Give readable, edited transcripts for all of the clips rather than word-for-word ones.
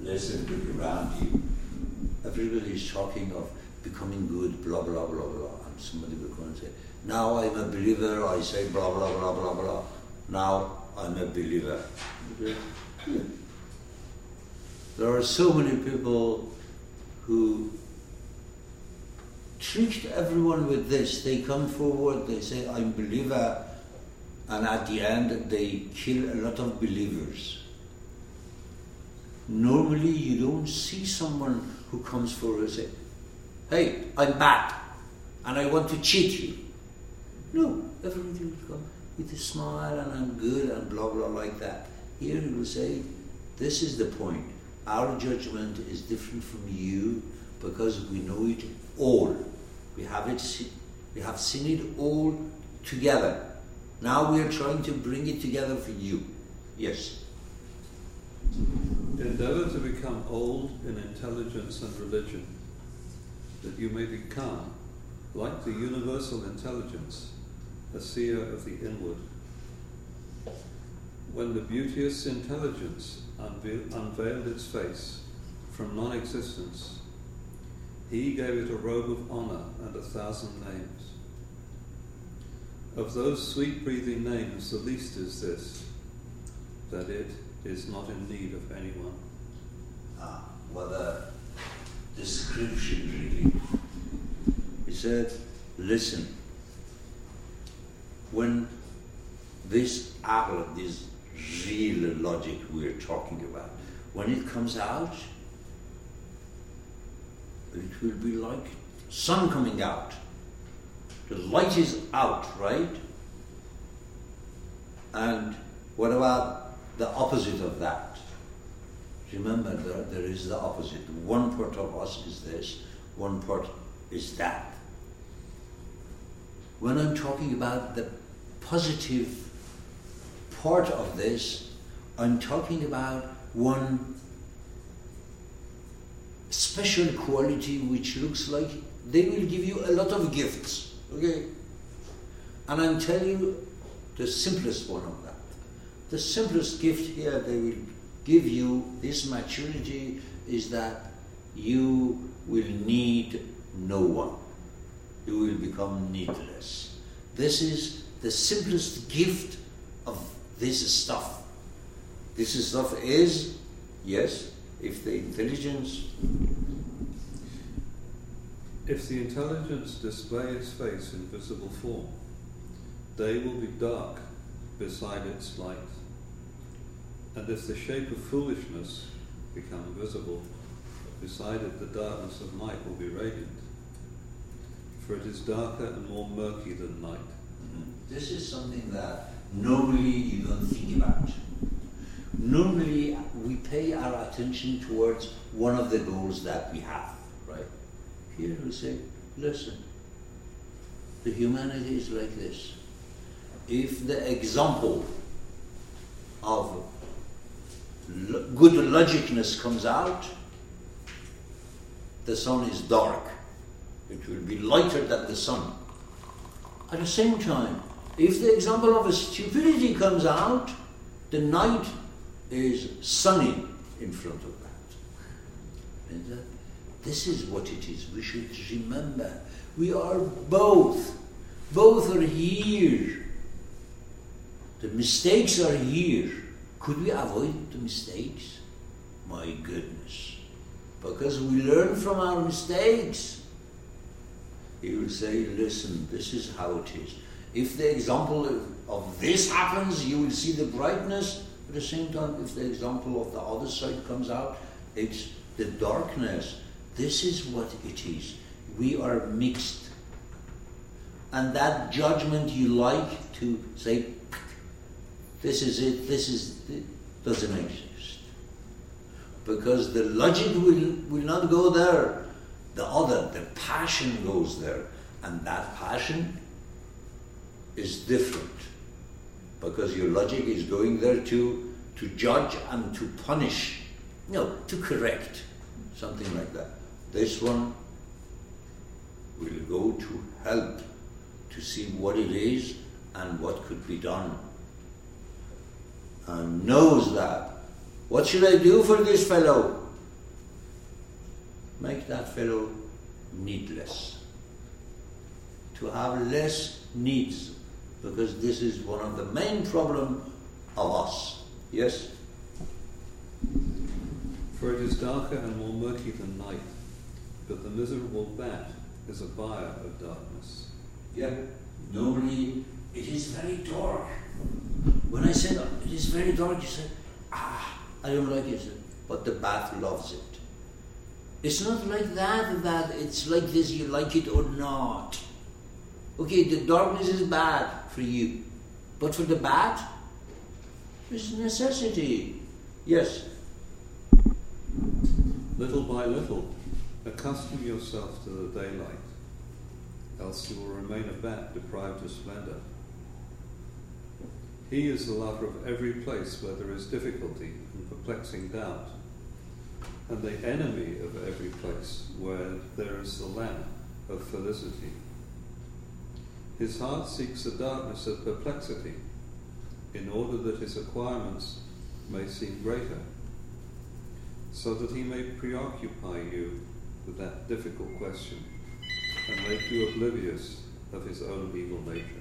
listen, look around you. Everybody is talking of becoming good, blah, blah, blah, blah. And somebody will come and say, now I'm a believer, I say blah, blah, blah, blah, blah. Now I'm a believer. There are so many people who tricked everyone with this. They come forward, they say, I'm a believer, and at the end they kill a lot of believers. Normally you don't see someone who comes forward and say, hey, I'm bad, and I want to cheat you. No, everybody will come with a smile, and I'm good, and blah, blah, like that. Here he will say, this is the point. Our judgment is different from you because we know it all. We have seen it all together. Now we are trying to bring it together for you. Yes. Endeavour to become old in intelligence and religion, that you may become, like the universal intelligence, a seer of the inward. When the beauteous intelligence unveiled its face from non-existence, he gave it a robe of honour and 1,000 names. Of those sweet-breathing names, the least is this, that it is not in need of anyone. What a description, really. He said, listen, when this aql, this real logic we're talking about, when it comes out, it will be like sun coming out. The light is out, right? And what about the opposite of that? Remember, there is the opposite. One part of us is this, one part is that. When I'm talking about the positive part of this, I'm talking about one special quality which looks like they will give you a lot of gifts, okay? And I'm telling you the simplest one of that. The simplest gift here they will give you, this maturity, is that you will need no one. You will become needless. This is the simplest gift of this stuff. This stuff is, yes, if the intelligence display its face in visible form, they will be dark beside its light. And if the shape of foolishness become visible, beside it the darkness of night will be radiant. For it is darker and more murky than night. Mm-hmm. This is something that normally you don't think about. Normally we pay our attention towards one of the goals that we have, right? Here we say, listen, the humanity is like this. If the example of good logicness comes out, the sun is dark. It will be lighter than the sun. At the same time, if the example of a stupidity comes out, the night is sunny in front of that. And this is what it is. We should remember, we are both. Both are here. The mistakes are here. Could we avoid the mistakes? My goodness. Because we learn from our mistakes. He will say, listen, this is how it is. If the example of this happens, you will see the brightness. At the same time, if the example of the other side comes out, it's the darkness. This is what it is. We are mixed. And that judgment you like to say, this is it, doesn't exist. Because the logic will not go there. The passion goes there. And that passion is different. Because your logic is going there to judge and to punish. No, to correct. Something like that. This one will go to help to see what it is and what could be done. And knows that. What should I do for this fellow? make that fellow needless. To have less needs, because this is one of the main problems of us. Yes? For it is darker and more murky than night, but the miserable bat is a buyer of darkness. Yeah. Normally, it is very dark. When I said it is very dark, you said, I don't like it. But the bat loves it. It's not like that it's like this, you like it or not. Okay, the darkness is bad for you. But for the bat, it's a necessity. Yes? Little by little, accustom yourself to the daylight, else you will remain a bat deprived of splendour. He is the lover of every place where there is difficulty and perplexing doubt, and the enemy of every place where there is the lamp of felicity. His heart seeks the darkness of perplexity, in order that his acquirements may seem greater, so that he may preoccupy you with that difficult question, and make you oblivious of his own evil nature.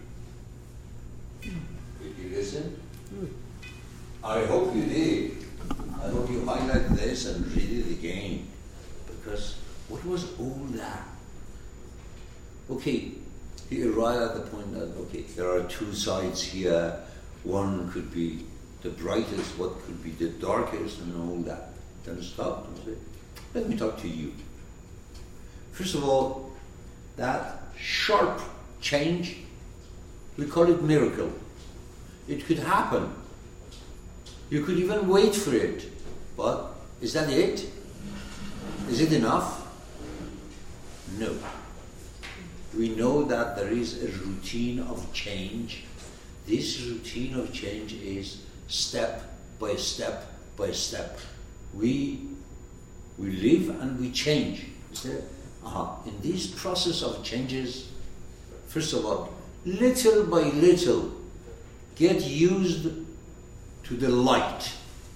Did you listen? I hope you did. I hope you highlight this and read it again. Because what was all that? Okay, he arrived at the point that, okay, there are two sides here. One could be the brightest, what could be the darkest, and all that. Then stop and say, let me talk to you. First of all, that sharp change, we call it miracle. It could happen. You could even wait for it. But is that it? Is it enough? No. We know that there is a routine of change. This routine of change is step by step by step. We live and we change. In this process of changes, first of all, little by little, get used to the light.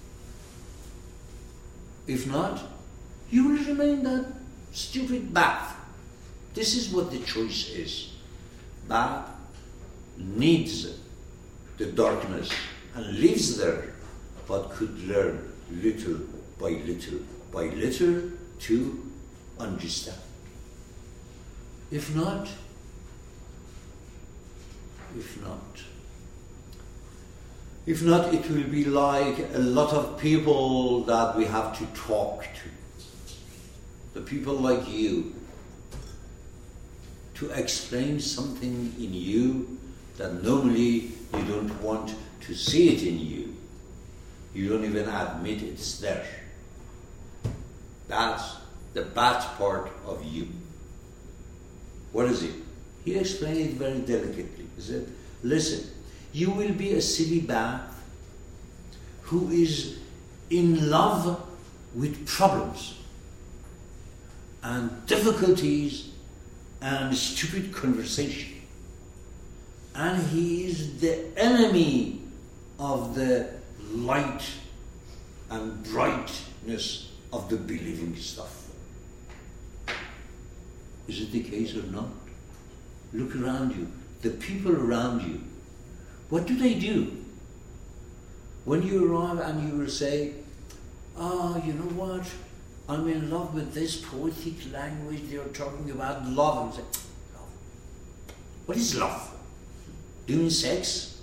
If not, you will remain that stupid bat. This is what the choice is. Bat needs the darkness and lives there, but could learn little by little by little to understand. If not, it will be like a lot of people that we have to talk to. The people like you, to explain something in you that normally you don't want to see it in you. You don't even admit it's there. That's the bad part of you. What is it? He explained it very delicately. He said, listen, you will be a silly bat who is in love with problems and difficulties and stupid conversation. And he is the enemy of the light and brightness of the believing stuff. Is it the case or not? Look around you. The people around you, what do they do? When you arrive and you will say, you know what? I'm in love with this poetic language. They're talking about love. And say, love. What is love? Doing sex?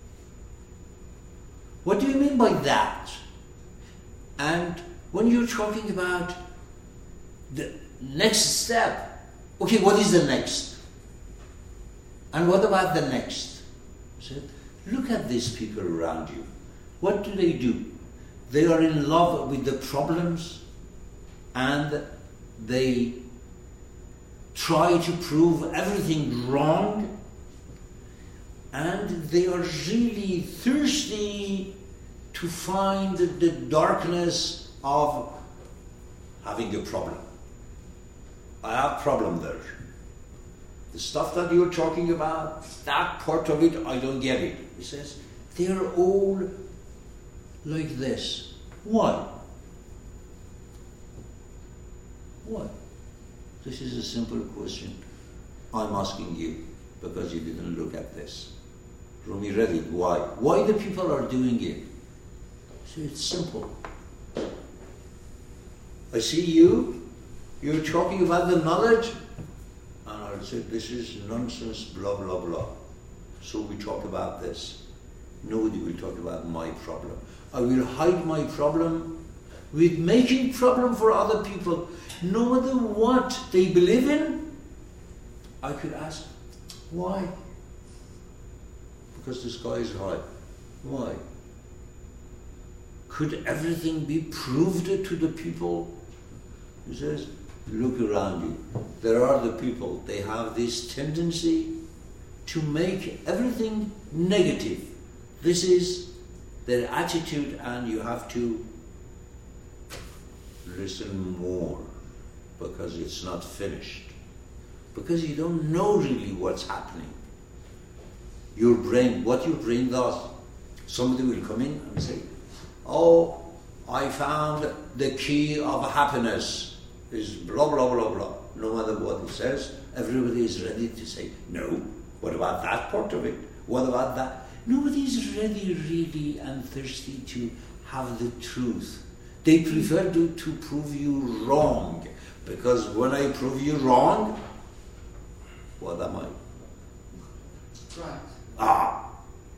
What do you mean by that? And when you're talking about the next step, okay, what is the next? And what about the next? So, look at these people around you. What do? They are in love with the problems and they try to prove everything wrong, and they are really thirsty to find the darkness of having a problem. I have a problem there. The stuff that you're talking about, that part of it, I don't get it. He says, they're all like this. Why? Why? This is a simple question I'm asking you because you didn't look at this. Rumi read it. Why? Why the people are doing it? So it's simple. I see you're talking about the knowledge, and I'll say this is nonsense, blah, blah, blah. So we talk about this. Nobody will talk about my problem. I will hide my problem with making problem for other people. No matter what they believe in, I could ask, why? Because the sky is high. Why? Could everything be proved to the people? He says, look around you. There are the people, they have this tendency to make everything negative. This is their attitude, and you have to listen more because it's not finished. Because you don't know really what's happening. Your brain, what your brain does, somebody will come in and say, oh, I found the key of happiness is blah, blah, blah, blah. No matter what it says, everybody is ready to say, no, what about that part of it? What about that? Nobody is ready really and thirsty to have the truth. They prefer to prove you wrong, because when I prove you wrong, what am I? Right. Ah!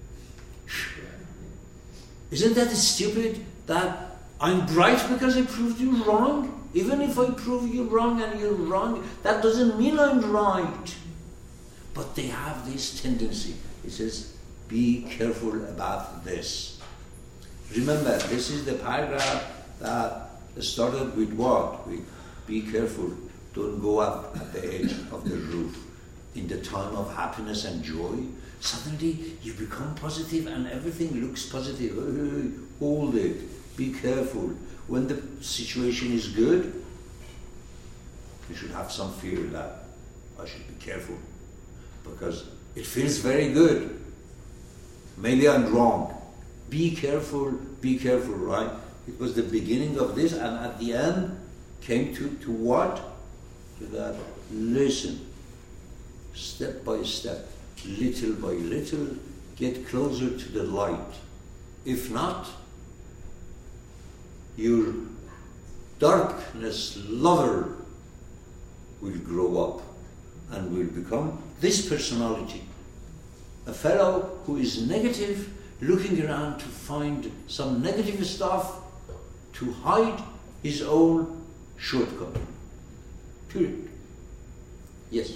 Isn't that stupid that I'm right because I proved you wrong? Even if I prove you wrong and you're wrong, that doesn't mean I'm right. But they have this tendency. It says, be careful about this. Remember, this is the paragraph that started with what? With be careful, don't go up at the edge of the roof. In the time of happiness and joy, suddenly you become positive and everything looks positive. Hold it, be careful. When the situation is good, you should have some fear that I should be careful because it feels very good. Maybe I'm wrong. Be careful, right? It was the beginning of this, and at the end came to what? To that, listen, step by step, little by little, get closer to the light. If not, your darkness lover will grow up and will become this personality. A fellow who is negative, looking around to find some negative stuff to hide his own shortcoming. Period. Yes?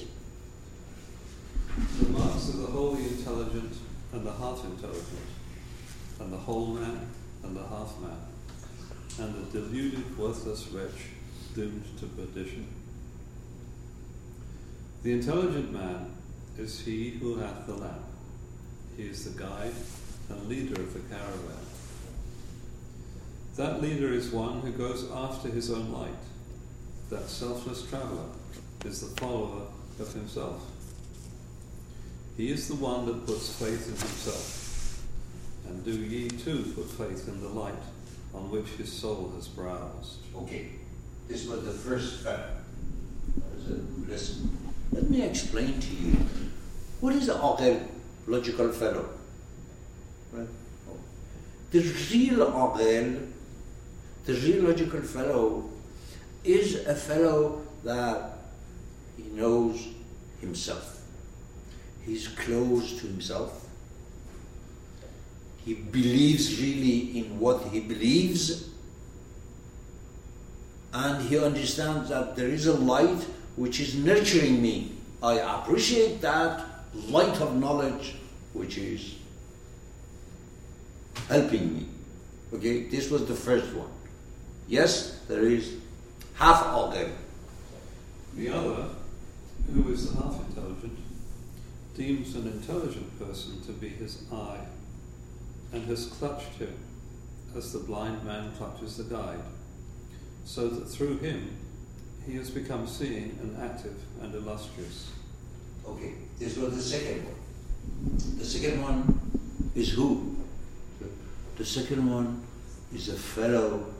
The marks of the wholly intelligent and the half intelligent, and the whole man and the half man, and the deluded, worthless wretch doomed to perdition. The intelligent man is he who hath the lamp. He is the guide and leader of the caravan. That leader is one who goes after his own light. That selfless traveller is the follower of himself. He is the one that puts faith in himself. And do ye too put faith in the light on which his soul has browsed. Okay, this was the first listen. Let me explain to you. What is aqil, logical fellow? Right? The real aqil, the real logical fellow, is a fellow that he knows himself. He's close to himself. He believes really in what he believes, and he understands that there is a light which is nurturing me. I appreciate that light of knowledge which is helping me. Okay, this was the first one. Yes, there is half aqil. The other, who is the half intelligent, deems an intelligent person to be his eye, and has clutched him as the blind man clutches the guide, so that through him he has become seeing and active and illustrious. Okay, this was the second one. The second one is who? The second one is a fellow